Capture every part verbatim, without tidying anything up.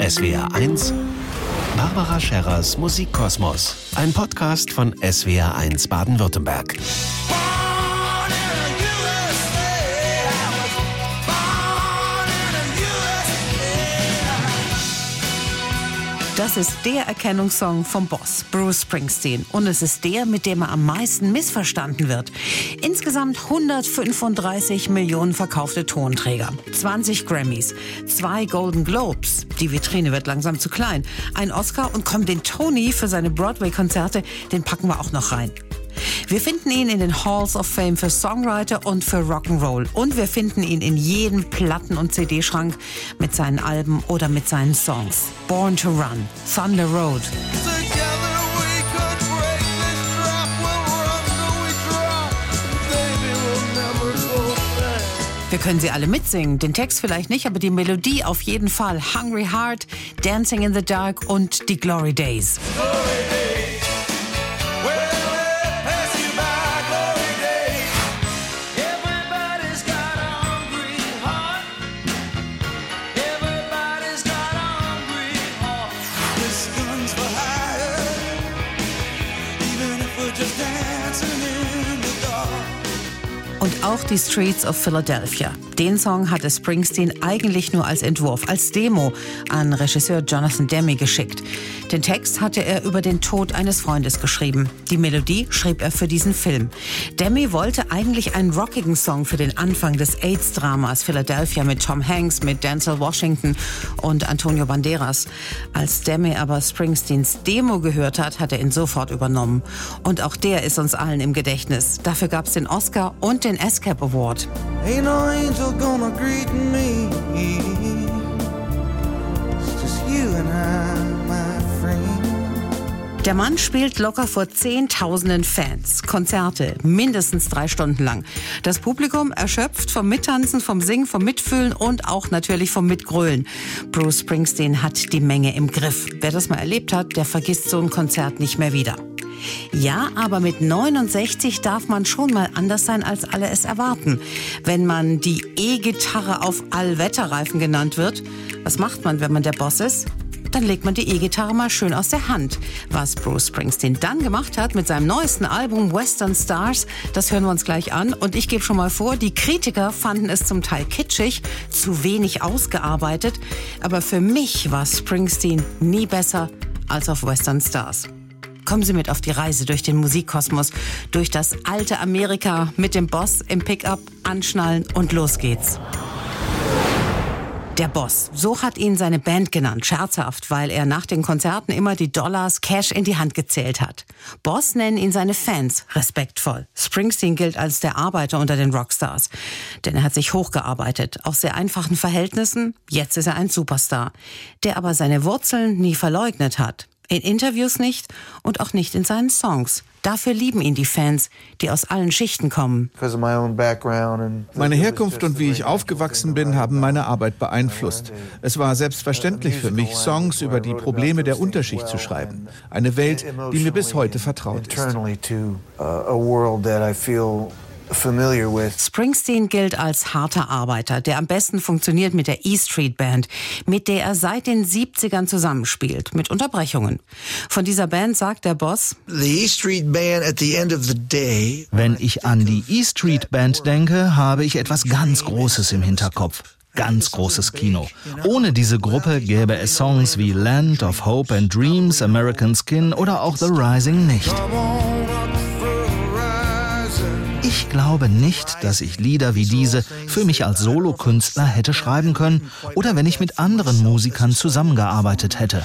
S W R eins Barbara Scherers Musikkosmos. Ein Podcast von S W R eins Baden-Württemberg. Das ist der Erkennungssong vom Boss, Bruce Springsteen. Und es ist der, mit dem er am meisten missverstanden wird. Insgesamt hundertfünfunddreißig Millionen verkaufte Tonträger, zwanzig Grammys, zwei Golden Globes. Die Vitrine wird langsam zu klein. Ein Oscar und komm, den Tony für seine Broadway-Konzerte, den packen wir auch noch rein. Wir finden ihn in den Halls of Fame für Songwriter und für Rock'n'Roll. Und wir finden ihn in jedem Platten- und C D-Schrank mit seinen Alben oder mit seinen Songs. Born to Run, Thunder Road. Wir können sie alle mitsingen, den Text vielleicht nicht, aber die Melodie auf jeden Fall. Hungry Heart, Dancing in the Dark und die Glory Days. Und auch die Streets of Philadelphia. Den Song hatte Springsteen eigentlich nur als Entwurf, als Demo an Regisseur Jonathan Demme geschickt. Den Text hatte er über den Tod eines Freundes geschrieben. Die Melodie schrieb er für diesen Film. Demme wollte eigentlich einen rockigen Song für den Anfang des AIDS-Dramas Philadelphia mit Tom Hanks, mit Denzel Washington und Antonio Banderas. Als Demme aber Springsteens Demo gehört hat, hat er ihn sofort übernommen. Und auch der ist uns allen im Gedächtnis. Dafür gab es den Oscar und den A S C A P Award. Ain't no angel gonna greet me. It's just you and I, my friend. Der Mann spielt locker vor Zehntausenden Fans. Konzerte, mindestens drei Stunden lang. Das Publikum erschöpft vom Mittanzen, vom Singen, vom Mitfühlen und auch natürlich vom Mitgrölen. Bruce Springsteen hat die Menge im Griff. Wer das mal erlebt hat, der vergisst so ein Konzert nicht mehr wieder. Ja, aber mit neunundsechzig darf man schon mal anders sein, als alle es erwarten. Wenn man die E-Gitarre auf Allwetterreifen genannt wird, was macht man, wenn man der Boss ist? Dann legt man die E-Gitarre mal schön aus der Hand. Was Bruce Springsteen dann gemacht hat mit seinem neuesten Album Western Stars, das hören wir uns gleich an. Und ich gebe schon mal vor, die Kritiker fanden es zum Teil kitschig, zu wenig ausgearbeitet. Aber für mich war Springsteen nie besser als auf Western Stars. Kommen Sie mit auf die Reise durch den Musikkosmos, durch das alte Amerika mit dem Boss im Pickup, anschnallen und los geht's. Der Boss, so hat ihn seine Band genannt, scherzhaft, weil er nach den Konzerten immer die Dollars Cash in die Hand gezählt hat. Boss nennen ihn seine Fans, respektvoll. Springsteen gilt als der Arbeiter unter den Rockstars, denn er hat sich hochgearbeitet, aus sehr einfachen Verhältnissen. Jetzt ist er ein Superstar, der aber seine Wurzeln nie verleugnet hat. In Interviews nicht und auch nicht in seinen Songs. Dafür lieben ihn die Fans, die aus allen Schichten kommen. Meine Herkunft und wie ich aufgewachsen bin, haben meine Arbeit beeinflusst. Es war selbstverständlich für mich, Songs über die Probleme der Unterschicht zu schreiben. Eine Welt, die mir bis heute vertraut ist. Springsteen gilt als harter Arbeiter, der am besten funktioniert mit der E Street Band, mit der er seit den siebzigern zusammenspielt, mit Unterbrechungen. Von dieser Band sagt der Boss: Wenn ich an die E Street Band denke, habe ich etwas ganz Großes im Hinterkopf. Ganz großes Kino. Ohne diese Gruppe gäbe es Songs wie Land of Hope and Dreams, American Skin oder auch The Rising nicht. Ich glaube nicht, dass ich Lieder wie diese für mich als Solokünstler hätte schreiben können oder wenn ich mit anderen Musikern zusammengearbeitet hätte.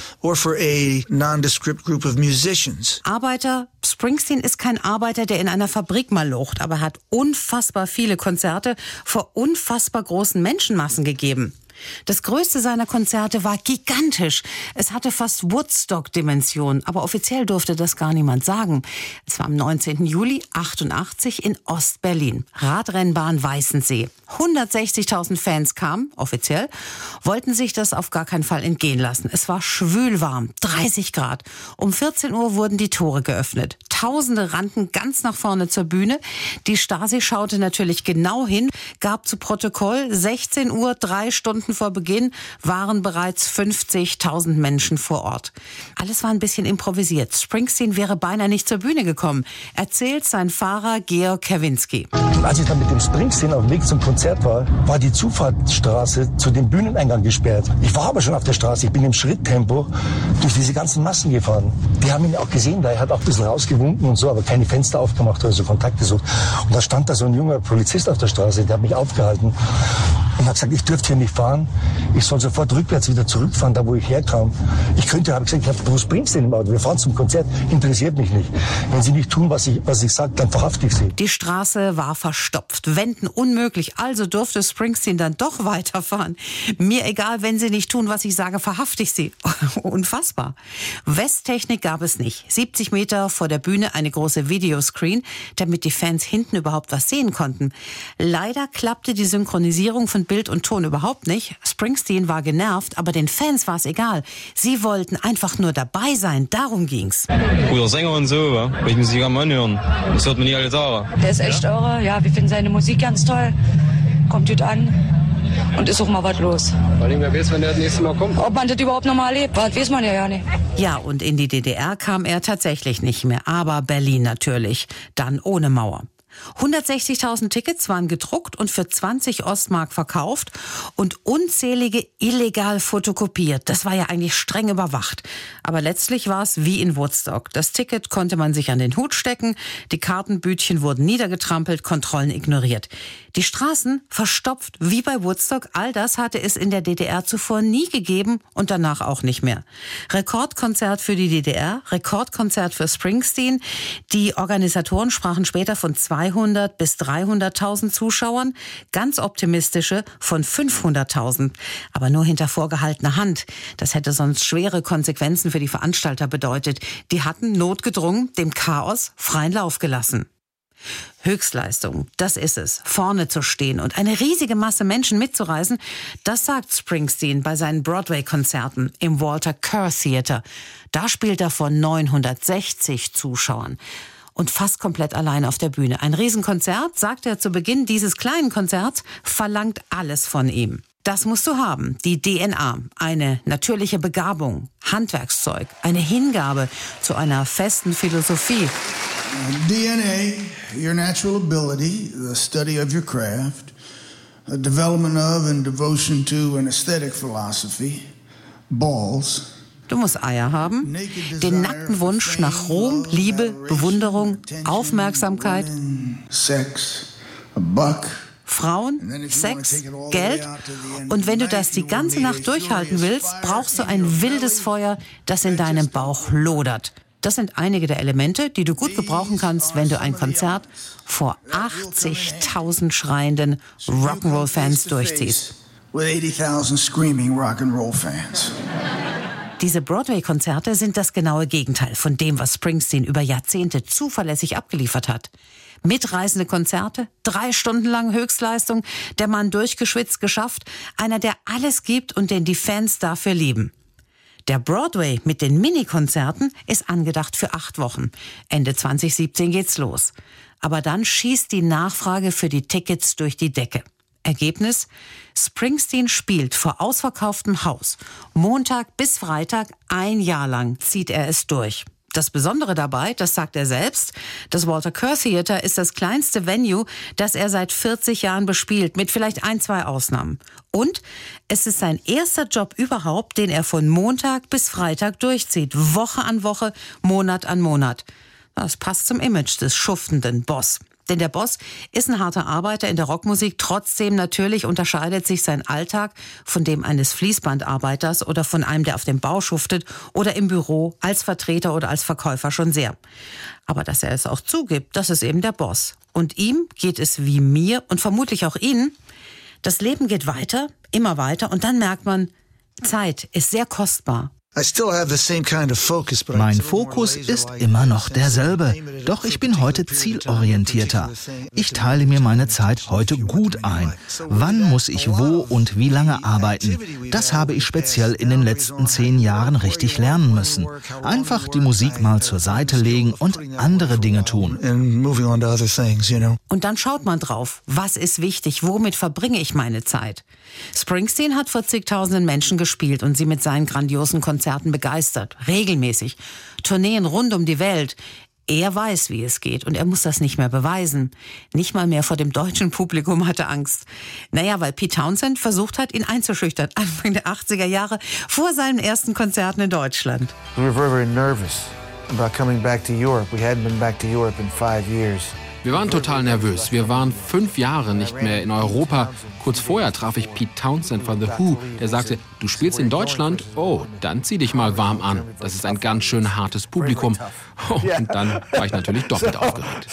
Arbeiter, Springsteen ist kein Arbeiter, der in einer Fabrik mal locht, aber hat unfassbar viele Konzerte vor unfassbar großen Menschenmassen gegeben. Das größte seiner Konzerte war gigantisch. Es hatte fast Woodstock-Dimension, aber offiziell durfte das gar niemand sagen. Es war am neunzehnten Juli achtundachtzig in Ost-Berlin, Radrennbahn Weißensee. hundertsechzigtausend Fans kamen, offiziell, wollten sich das auf gar keinen Fall entgehen lassen. Es war schwülwarm, dreißig Grad. Um vierzehn Uhr wurden die Tore geöffnet. Tausende rannten ganz nach vorne zur Bühne. Die Stasi schaute natürlich genau hin, gab zu Protokoll sechzehn Uhr, drei Stunden vor Beginn waren bereits fünfzigtausend Menschen vor Ort. Alles war ein bisschen improvisiert. Springsteen wäre beinahe nicht zur Bühne gekommen, erzählt sein Fahrer Georg Kawinski. Als ich dann mit dem Springsteen auf dem Weg zum Konzert war, war die Zufahrtsstraße zu dem Bühneneingang gesperrt. Ich war aber schon auf der Straße, ich bin im Schritttempo durch diese ganzen Massen gefahren. Die haben ihn auch gesehen, da er hat auch ein bisschen rausgewunken und so, aber keine Fenster aufgemacht oder so Kontakt gesucht. Und da stand da so ein junger Polizist auf der Straße, der hat mich aufgehalten und hat gesagt, ich dürfte hier nicht fahren. Ich soll sofort rückwärts wieder zurückfahren, da wo ich herkam. Ich könnte, habe ich gesagt, ich habe Bruce Springsteen im Auto, wir fahren zum Konzert, interessiert mich nicht. Wenn Sie nicht tun, was ich, was ich sage, dann verhafte ich Sie. Die Straße war verstopft, Wenden unmöglich, also durfte Springsteen dann doch weiterfahren. Mir egal, wenn Sie nicht tun, was ich sage, verhafte ich Sie. Unfassbar. Westtechnik gab es nicht. siebzig Meter vor der Bühne eine große Videoscreen, damit die Fans hinten überhaupt was sehen konnten. Leider klappte die Synchronisierung von Bild und Ton überhaupt nicht. Springsteen war genervt, aber den Fans war es egal. Sie wollten einfach nur dabei sein, darum ging's. Guter Sänger und so, wa? Ich muss sich am anhören. Das hört man nie alle Tage. Der ist echt irre, ja, wir finden seine Musik ganz toll. Kommt gut an. Und ist auch mal was los. Vor allem, wer weiß, wenn der das nächste Mal kommt. Ob man das überhaupt noch mal erlebt, das weiß man ja ja nicht. Ja, und in die D D R kam er tatsächlich nicht mehr, aber Berlin natürlich, dann ohne Mauer. hundertsechzigtausend Tickets waren gedruckt und für zwanzig Ostmark verkauft und unzählige illegal fotokopiert. Das war ja eigentlich streng überwacht. Aber letztlich war es wie in Woodstock. Das Ticket konnte man sich an den Hut stecken, die Kartenbütchen wurden niedergetrampelt, Kontrollen ignoriert. Die Straßen verstopft wie bei Woodstock. All das hatte es in der D D R zuvor nie gegeben und danach auch nicht mehr. Rekordkonzert für die D D R, Rekordkonzert für Springsteen. Die Organisatoren sprachen später von zweihundert bis dreihunderttausend Zuschauern, ganz optimistische von fünfhunderttausend. Aber nur hinter vorgehaltener Hand. Das hätte sonst schwere Konsequenzen für die Veranstalter bedeutet. Die hatten notgedrungen dem Chaos freien Lauf gelassen. Höchstleistung, das ist es, vorne zu stehen und eine riesige Masse Menschen mitzureißen, das sagt Springsteen bei seinen Broadway-Konzerten im Walter Kerr Theater. Da spielt er vor neunhundertsechzig Zuschauern. Und fast komplett allein auf der Bühne. Ein Riesenkonzert, sagt er zu Beginn dieses kleinen Konzerts, verlangt alles von ihm. Das musst du haben, die D N A, eine natürliche Begabung, Handwerkszeug, eine Hingabe zu einer festen Philosophie. D N A, your natural ability, the study of your craft, the development of and devotion to an aesthetic philosophy, balls. Du musst Eier haben, den nackten Wunsch nach Ruhm, Liebe, Bewunderung, Aufmerksamkeit, Sex, a buck. Frauen, Sex, Geld. Und wenn du das die ganze Nacht durchhalten willst, brauchst du ein wildes Feuer, das in deinem Bauch lodert. Das sind einige der Elemente, die du gut gebrauchen kannst, wenn du ein Konzert vor achtzigtausend schreienden Rock'n'Roll-Fans durchziehst. Diese Broadway-Konzerte sind das genaue Gegenteil von dem, was Springsteen über Jahrzehnte zuverlässig abgeliefert hat. Mitreißende Konzerte, drei Stunden lang Höchstleistung, der Mann durchgeschwitzt, geschafft, einer, der alles gibt und den die Fans dafür lieben. Der Broadway mit den Mini-Konzerten ist angedacht für acht Wochen. Ende zwanzig siebzehn geht's los. Aber dann schießt die Nachfrage für die Tickets durch die Decke. Ergebnis? Springsteen spielt vor ausverkauftem Haus. Montag bis Freitag, ein Jahr lang zieht er es durch. Das Besondere dabei, das sagt er selbst, das Walter Kerr Theater ist das kleinste Venue, das er seit vierzig Jahren bespielt, mit vielleicht ein, zwei Ausnahmen. Und es ist sein erster Job überhaupt, den er von Montag bis Freitag durchzieht, Woche an Woche, Monat an Monat. Das passt zum Image des schuftenden Boss. Denn der Boss ist ein harter Arbeiter in der Rockmusik. Trotzdem natürlich unterscheidet sich sein Alltag von dem eines Fließbandarbeiters oder von einem, der auf dem Bau schuftet oder im Büro als Vertreter oder als Verkäufer schon sehr. Aber dass er es auch zugibt, das ist eben der Boss. Und ihm geht es wie mir und vermutlich auch Ihnen. Das Leben geht weiter, immer weiter und dann merkt man, Zeit ist sehr kostbar. Mein Fokus ist immer noch derselbe, doch ich bin heute zielorientierter. Ich teile mir meine Zeit heute gut ein. Wann muss ich wo und wie lange arbeiten? Das habe ich speziell in den letzten zehn Jahren richtig lernen müssen. Einfach die Musik mal zur Seite legen und andere Dinge tun. Und dann schaut man drauf, was ist wichtig, womit verbringe ich meine Zeit? Springsteen hat vor zigtausenden Menschen gespielt und sie mit seinen grandiosen Konzerten begeistert. Regelmäßig. Tourneen rund um die Welt. Er weiß, wie es geht und er muss das nicht mehr beweisen. Nicht mal mehr vor dem deutschen Publikum hatte Angst. Naja, weil Pete Townshend versucht hat, ihn einzuschüchtern. Anfang der achtziger Jahre vor seinen ersten Konzerten in Deutschland. We were very, very nervous about coming back to Europe. We hadn't been back to Europe in five years. Wir waren total nervös. Wir waren fünf Jahre nicht mehr in Europa. Kurz vorher traf ich Pete Townshend von The Who, der sagte, du spielst in Deutschland? Oh, dann zieh dich mal warm an. Das ist ein ganz schön hartes Publikum. Oh, und dann war ich natürlich doppelt aufgeregt.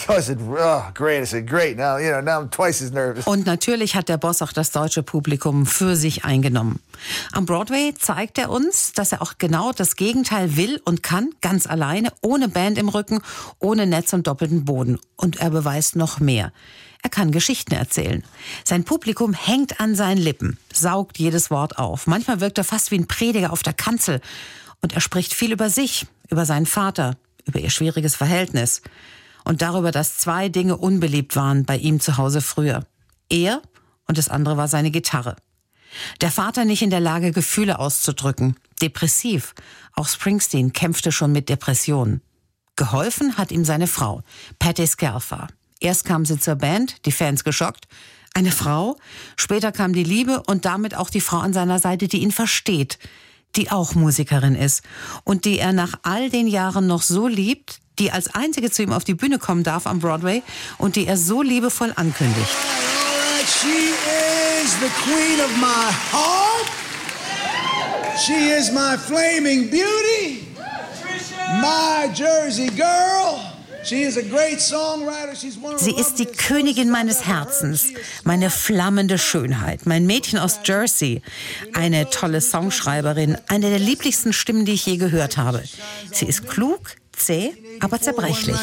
Und natürlich hat der Boss auch das deutsche Publikum für sich eingenommen. Am Broadway zeigt er uns, dass er auch genau das Gegenteil will und kann, ganz alleine, ohne Band im Rücken, ohne Netz und doppelten Boden. Und er beweist noch mehr. Er kann Geschichten erzählen. Sein Publikum hängt an seinen Lippen, saugt jedes Wort auf. Manchmal wirkt er fast wie ein Prediger auf der Kanzel. Und er spricht viel über sich, über seinen Vater, über ihr schwieriges Verhältnis. Und darüber, dass zwei Dinge unbeliebt waren bei ihm zu Hause früher. Er und das andere war seine Gitarre. Der Vater nicht in der Lage, Gefühle auszudrücken. Depressiv. Auch Springsteen kämpfte schon mit Depressionen. Geholfen hat ihm seine Frau, Patti Scialfa. Erst kam sie zur Band, die Fans geschockt. Eine Frau. Später kam die Liebe und damit auch die Frau an seiner Seite, die ihn versteht. Die auch Musikerin ist. Und die er nach all den Jahren noch so liebt, die als einzige zu ihm auf die Bühne kommen darf am Broadway und die er so liebevoll ankündigt. She is the queen of my heart. She is my flaming beauty. My Jersey girl. Sie ist die Königin meines Herzens, meine flammende Schönheit, mein Mädchen aus Jersey, eine tolle Songschreiberin, eine der lieblichsten Stimmen, die ich je gehört habe. Sie ist klug, zäh, aber zerbrechlich.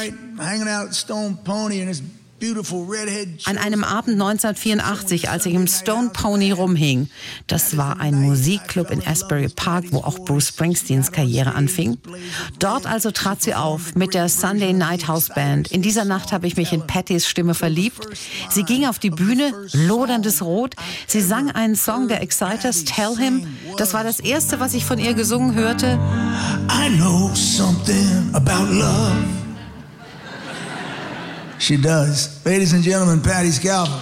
An einem Abend neunzehnhundertvierundachtzig, als ich im Stone Pony rumhing, das war ein Musikclub in Asbury Park, wo auch Bruce Springsteens Karriere anfing. Dort also trat sie auf mit der Sunday Night House Band. In dieser Nacht habe ich mich in Pattys Stimme verliebt. Sie ging auf die Bühne, loderndes Rot. Sie sang einen Song der Exciters, Tell Him. Das war das erste, was ich von ihr gesungen hörte. I know something about love. She does. Ladies and gentlemen, Patti Scialfa.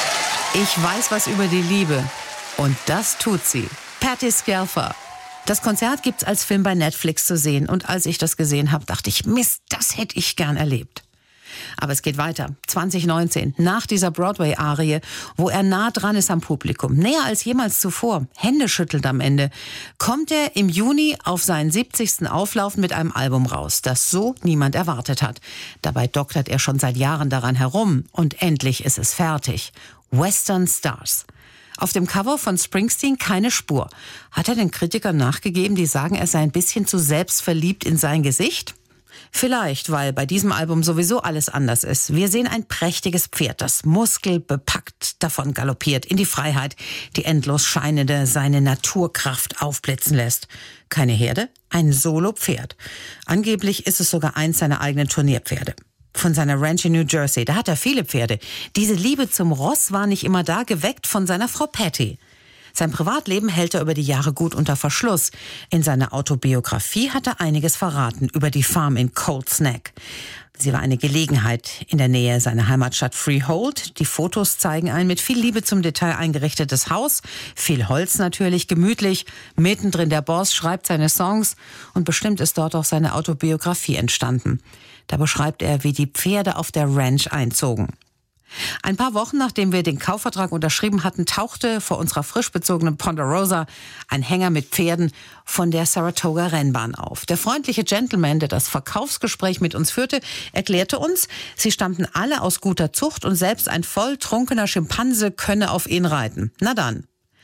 Ich weiß was über die Liebe. Und das tut sie. Patti Scialfa. Das Konzert gibt's als Film bei Netflix zu sehen. Und als ich das gesehen habe, dachte ich, Mist, das hätte ich gern erlebt. Aber es geht weiter. zwanzig neunzehn, nach dieser Broadway-Arie, wo er nah dran ist am Publikum, näher als jemals zuvor, Hände schüttelt am Ende, kommt er im Juni auf seinen siebzigsten Auflauf mit einem Album raus, das so niemand erwartet hat. Dabei doktert er schon seit Jahren daran herum und endlich ist es fertig. Western Stars. Auf dem Cover von Springsteen keine Spur. Hat er den Kritikern nachgegeben, die sagen, er sei ein bisschen zu selbstverliebt in sein Gesicht? Vielleicht, weil bei diesem Album sowieso alles anders ist. Wir sehen ein prächtiges Pferd, das muskelbepackt davon galoppiert in die Freiheit, die endlos scheinende seine Naturkraft aufblitzen lässt. Keine Herde, ein Solo-Pferd. Angeblich ist es sogar eins seiner eigenen Turnierpferde. Von seiner Ranch in New Jersey, da hat er viele Pferde. Diese Liebe zum Ross war nicht immer da, geweckt von seiner Frau Patti. Sein Privatleben hält er über die Jahre gut unter Verschluss. In seiner Autobiografie hat er einiges verraten über die Farm in Cold Snack. Sie war eine Gelegenheit in der Nähe seiner Heimatstadt Freehold. Die Fotos zeigen ein mit viel Liebe zum Detail eingerichtetes Haus. Viel Holz natürlich, gemütlich. Mittendrin der Boss schreibt seine Songs. Und bestimmt ist dort auch seine Autobiografie entstanden. Da beschreibt er, wie die Pferde auf der Ranch einzogen. Ein paar Wochen nachdem wir den Kaufvertrag unterschrieben hatten, tauchte vor unserer frisch bezogenen Ponderosa ein Hänger mit Pferden von der Saratoga Rennbahn auf. Der freundliche Gentleman, der das Verkaufsgespräch mit uns führte, erklärte uns, sie stammten alle aus guter Zucht und selbst ein volltrunkener Schimpanse könne auf ihn reiten. Na dann.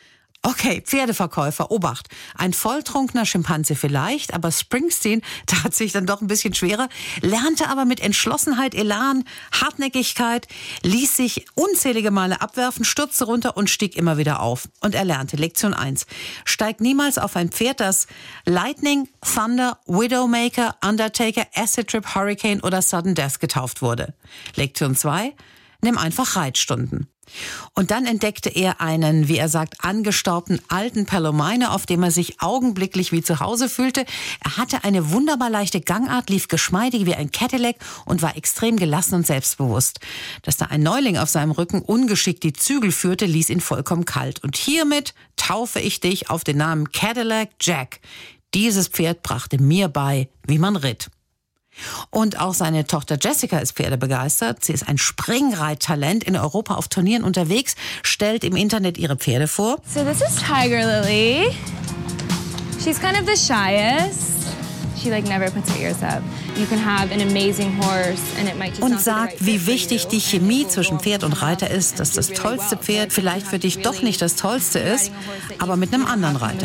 Okay, Pferdeverkäufer, Obacht. Ein volltrunkener Schimpanse vielleicht, aber Springsteen tat sich dann doch ein bisschen schwerer, lernte aber mit Entschlossenheit, Elan, Hartnäckigkeit, ließ sich unzählige Male abwerfen, stürzte runter und stieg immer wieder auf. Und er lernte Lektion eins. Steig niemals auf ein Pferd, das Lightning, Thunder, Widowmaker, Undertaker, Acid Trip, Hurricane oder Sudden Death getauft wurde. Lektion zwei. Nimm einfach Reitstunden. Und dann entdeckte er einen, wie er sagt, angestaubten alten Palomino, auf dem er sich augenblicklich wie zu Hause fühlte. Er hatte eine wunderbar leichte Gangart, lief geschmeidig wie ein Cadillac und war extrem gelassen und selbstbewusst. Dass da ein Neuling auf seinem Rücken ungeschickt die Zügel führte, ließ ihn vollkommen kalt. Und hiermit taufe ich dich auf den Namen Cadillac Jack. Dieses Pferd brachte mir bei, wie man ritt. Und auch seine Tochter Jessica ist pferdebegeistert. Sie ist ein Springreittalent, in Europa auf Turnieren unterwegs, stellt im Internet ihre Pferde vor. So this is Tiger Lily. She's kind of the shyest. She like never puts her ears up. You can have an amazing horse and it might just Und sagt, wie wichtig die Chemie zwischen Pferd und Reiter ist, dass das tollste Pferd vielleicht für dich doch nicht das tollste ist, aber mit einem anderen Reiter.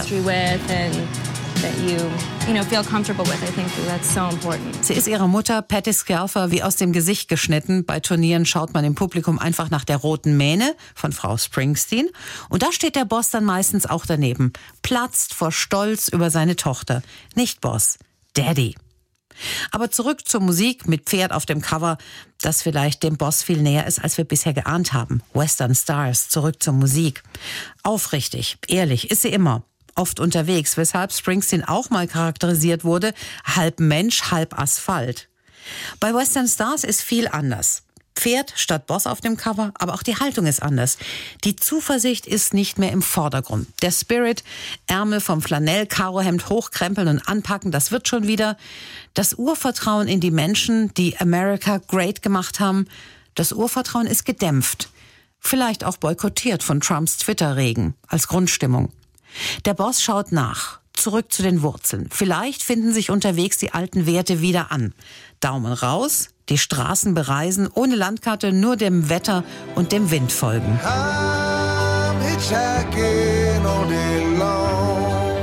That you, you know, feel comfortable with. I think that's so important. Sie ist ihrer Mutter Patti Scialfa wie aus dem Gesicht geschnitten. Bei Turnieren schaut man im Publikum einfach nach der roten Mähne von Frau Springsteen. Und da steht der Boss dann meistens auch daneben, platzt vor Stolz über seine Tochter. Nicht Boss, Daddy. Aber zurück zur Musik mit Pferd auf dem Cover, das vielleicht dem Boss viel näher ist, als wir bisher geahnt haben. Western Stars, zurück zur Musik. Aufrichtig, ehrlich ist sie immer. Oft unterwegs, weshalb Springsteen auch mal charakterisiert wurde, halb Mensch, halb Asphalt. Bei Western Stars ist viel anders. Pferd statt Boss auf dem Cover, aber auch die Haltung ist anders. Die Zuversicht ist nicht mehr im Vordergrund. Der Spirit, Ärmel vom Flanell-Karohemd hochkrempeln und anpacken, das wird schon wieder. Das Urvertrauen in die Menschen, die America great gemacht haben, das Urvertrauen ist gedämpft. Vielleicht auch boykottiert von Trumps Twitter-Regen als Grundstimmung. Der Boss schaut nach, zurück zu den Wurzeln. Vielleicht finden sich unterwegs die alten Werte wieder an. Daumen raus, die Straßen bereisen, ohne Landkarte, nur dem Wetter und dem Wind folgen. I'm hitchhiking all day long.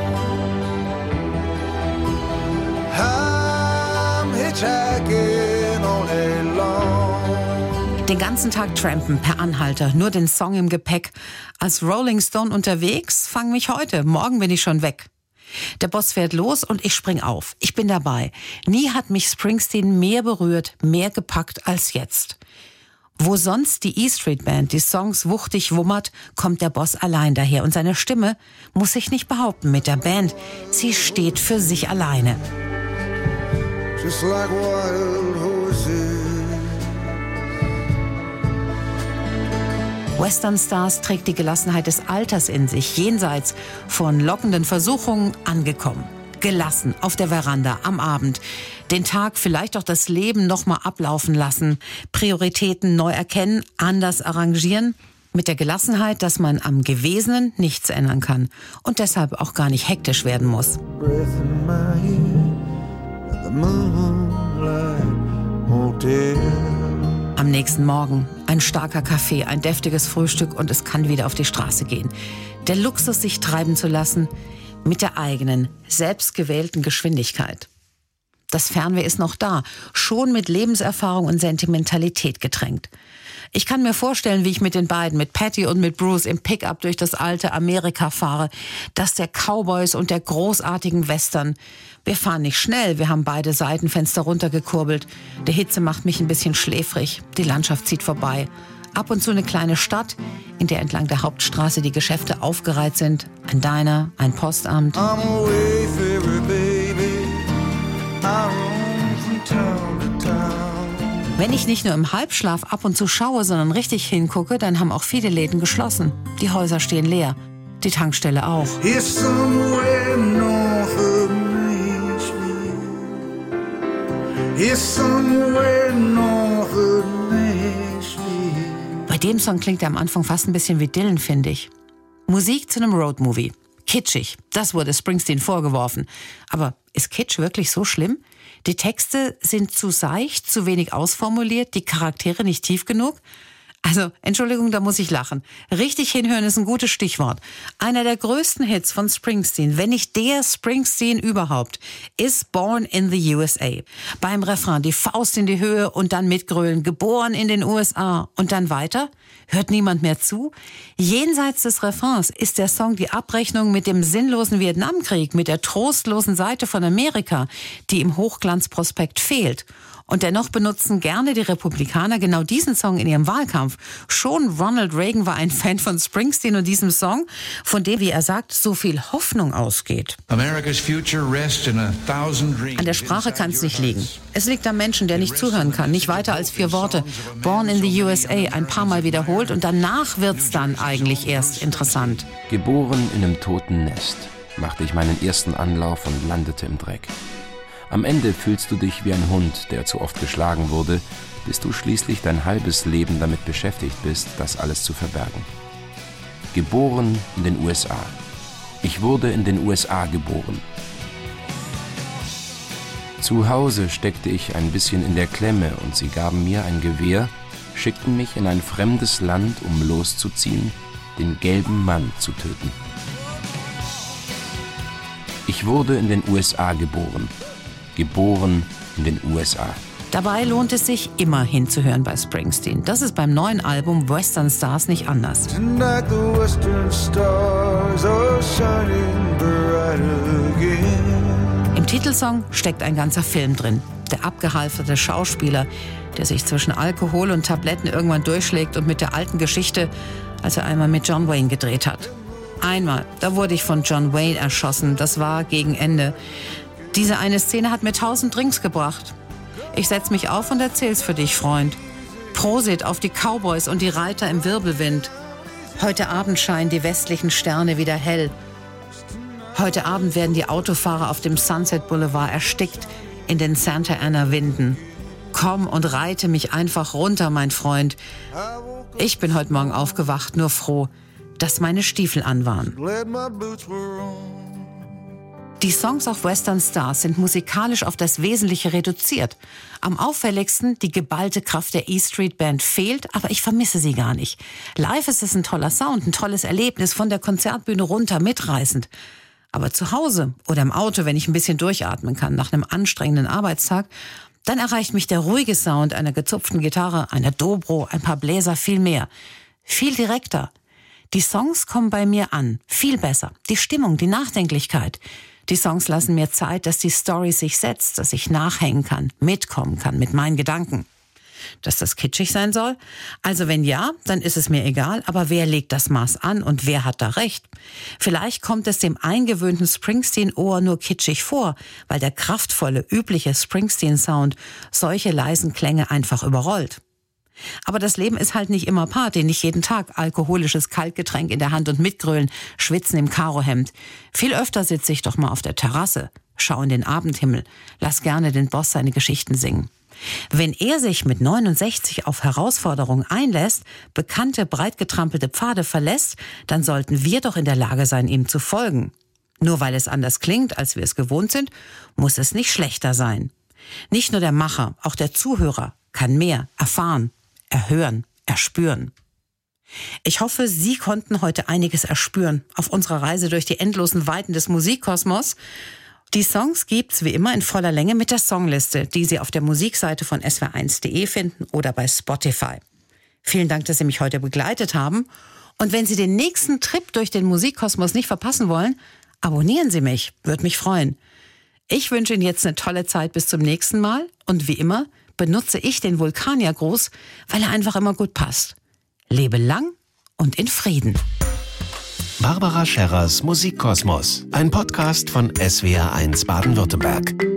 I'm hitchhiking all day long. Den ganzen Tag trampen, per Anhalter, nur den Song im Gepäck. Als Rolling Stone unterwegs, fang mich heute, morgen bin ich schon weg. Der Boss fährt los und ich spring auf. Ich bin dabei. Nie hat mich Springsteen mehr berührt, mehr gepackt als jetzt. Wo sonst die E-Street Band die Songs wuchtig wummert, kommt der Boss allein daher. Und seine Stimme muss sich nicht behaupten mit der Band. Sie steht für sich alleine. Just like wild horses. Western Stars trägt die Gelassenheit des Alters in sich, jenseits von lockenden Versuchungen angekommen. Gelassen, auf der Veranda, am Abend. Den Tag, vielleicht auch das Leben noch mal ablaufen lassen. Prioritäten neu erkennen, anders arrangieren. Mit der Gelassenheit, dass man am Gewesenen nichts ändern kann. Und deshalb auch gar nicht hektisch werden muss. Am nächsten Morgen ein starker Kaffee, ein deftiges Frühstück und es kann wieder auf die Straße gehen. Der Luxus, sich treiben zu lassen mit der eigenen, selbstgewählten Geschwindigkeit. Das Fernweh ist noch da, schon mit Lebenserfahrung und Sentimentalität getränkt. Ich kann mir vorstellen, wie ich mit den beiden, mit Patti und mit Bruce im Pickup durch das alte Amerika fahre. Das der Cowboys und der großartigen Western. Wir fahren nicht schnell, wir haben beide Seitenfenster runtergekurbelt. Die Hitze macht mich ein bisschen schläfrig, die Landschaft zieht vorbei. Ab und zu eine kleine Stadt, in der entlang der Hauptstraße die Geschäfte aufgereiht sind. Ein Diner, ein Postamt. I'm a wayfarer, baby. I roam from town to town. Wenn ich nicht nur im Halbschlaf ab und zu schaue, sondern richtig hingucke, dann haben auch viele Läden geschlossen. Die Häuser stehen leer, die Tankstelle auch. Bei dem Song klingt er am Anfang fast ein bisschen wie Dylan, finde ich. Musik zu einem Roadmovie. Kitschig, das wurde Springsteen vorgeworfen. Aber ist Kitsch wirklich so schlimm? Die Texte sind zu seicht, zu wenig ausformuliert, die Charaktere nicht tief genug? Also, Entschuldigung, da muss ich lachen. Richtig hinhören ist ein gutes Stichwort. Einer der größten Hits von Springsteen, wenn nicht der Springsteen überhaupt, ist Born in the U S A. Beim Refrain die Faust in die Höhe und dann mitgrölen, geboren in den U S A. Und dann weiter? Hört niemand mehr zu? Jenseits des Refrains ist der Song die Abrechnung mit dem sinnlosen Vietnamkrieg, mit der trostlosen Seite von Amerika, die im Hochglanzprospekt fehlt. Und dennoch benutzen gerne die Republikaner genau diesen Song in ihrem Wahlkampf. Schon Ronald Reagan war ein Fan von Springsteen und diesem Song, von dem, wie er sagt, so viel Hoffnung ausgeht. An der Sprache kann es nicht liegen. Es liegt am Menschen, der nicht zuhören kann. Nicht weiter als vier Worte. Born in the U S A ein paar Mal wiederholt und danach wird's dann eigentlich erst interessant. Geboren in einem toten Nest, machte ich meinen ersten Anlauf und landete im Dreck. Am Ende fühlst du dich wie ein Hund, der zu oft geschlagen wurde, bis du schließlich dein halbes Leben damit beschäftigt bist, das alles zu verbergen. Geboren in den U S A. Ich wurde in den U S A geboren. Zu Hause steckte ich ein bisschen in der Klemme und sie gaben mir ein Gewehr, schickten mich in ein fremdes Land, um loszuziehen, den gelben Mann zu töten. Ich wurde in den U S A geboren. Geboren in den U S A. Dabei lohnt es sich, immer hinzuhören bei Springsteen. Das ist beim neuen Album Western Stars nicht anders. Im Titelsong steckt ein ganzer Film drin. Der abgehalfterte Schauspieler, der sich zwischen Alkohol und Tabletten irgendwann durchschlägt und mit der alten Geschichte, als er einmal mit John Wayne gedreht hat. Einmal, da wurde ich von John Wayne erschossen. Das war gegen Ende. Diese eine Szene hat mir tausend Drinks gebracht. Ich setz mich auf und erzähl's für dich, Freund. Prosit auf die Cowboys und die Reiter im Wirbelwind. Heute Abend scheinen die westlichen Sterne wieder hell. Heute Abend werden die Autofahrer auf dem Sunset Boulevard erstickt in den Santa Ana Winden. Komm und reite mich einfach runter, mein Freund. Ich bin heute Morgen aufgewacht, nur froh, dass meine Stiefel an waren. Die Songs auf Western Stars sind musikalisch auf das Wesentliche reduziert. Am auffälligsten, die geballte Kraft der E Street Band fehlt, aber ich vermisse sie gar nicht. Live ist es ein toller Sound, ein tolles Erlebnis, von der Konzertbühne runter mitreißend. Aber zu Hause oder im Auto, wenn ich ein bisschen durchatmen kann nach einem anstrengenden Arbeitstag, dann erreicht mich der ruhige Sound einer gezupften Gitarre, einer Dobro, ein paar Bläser, viel mehr. Viel direkter. Die Songs kommen bei mir an, viel besser. Die Stimmung, die Nachdenklichkeit. Die Songs lassen mir Zeit, dass die Story sich setzt, dass ich nachhängen kann, mitkommen kann mit meinen Gedanken. Dass das kitschig sein soll? Also wenn ja, dann ist es mir egal, aber wer legt das Maß an und wer hat da recht? Vielleicht kommt es dem eingewöhnten Springsteen-Ohr nur kitschig vor, weil der kraftvolle, übliche Springsteen-Sound solche leisen Klänge einfach überrollt. Aber das Leben ist halt nicht immer Party, nicht jeden Tag alkoholisches Kaltgetränk in der Hand und mitgrölen, schwitzen im Karohemd. Viel öfter sitze ich doch mal auf der Terrasse, schau in den Abendhimmel, lass gerne den Boss seine Geschichten singen. Wenn er sich mit neunundsechzig auf Herausforderungen einlässt, bekannte, breit getrampelte Pfade verlässt, dann sollten wir doch in der Lage sein, ihm zu folgen. Nur weil es anders klingt, als wir es gewohnt sind, muss es nicht schlechter sein. Nicht nur der Macher, auch der Zuhörer kann mehr erfahren, erhören, erspüren. Ich hoffe, Sie konnten heute einiges erspüren auf unserer Reise durch die endlosen Weiten des Musikkosmos. Die Songs gibt's wie immer in voller Länge mit der Songliste, die Sie auf der Musikseite von S W R eins Punkt de finden oder bei Spotify. Vielen Dank, dass Sie mich heute begleitet haben. Und wenn Sie den nächsten Trip durch den Musikkosmos nicht verpassen wollen, abonnieren Sie mich, würde mich freuen. Ich wünsche Ihnen jetzt eine tolle Zeit bis zum nächsten Mal und wie immer benutze ich den Vulkaniergruß, weil er einfach immer gut passt. Lebe lang und in Frieden. Barbara Scherers Musikkosmos, ein Podcast von S W R eins Baden-Württemberg.